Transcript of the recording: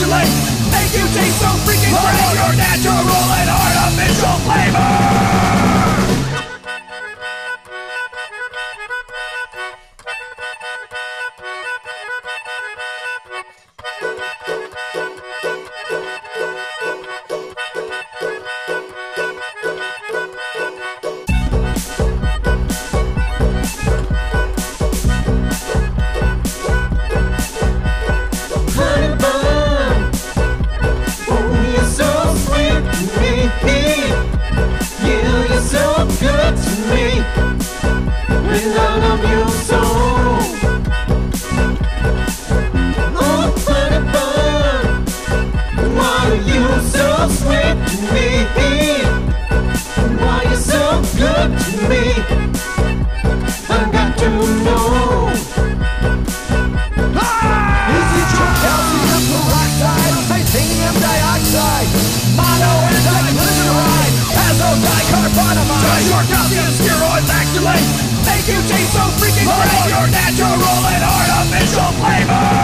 encapsulate, make you taste so freaking great. Your natural and artificial flavor. Does your calcium steroid lactulate, make you taste so freaking great. Your natural and artificial flavor.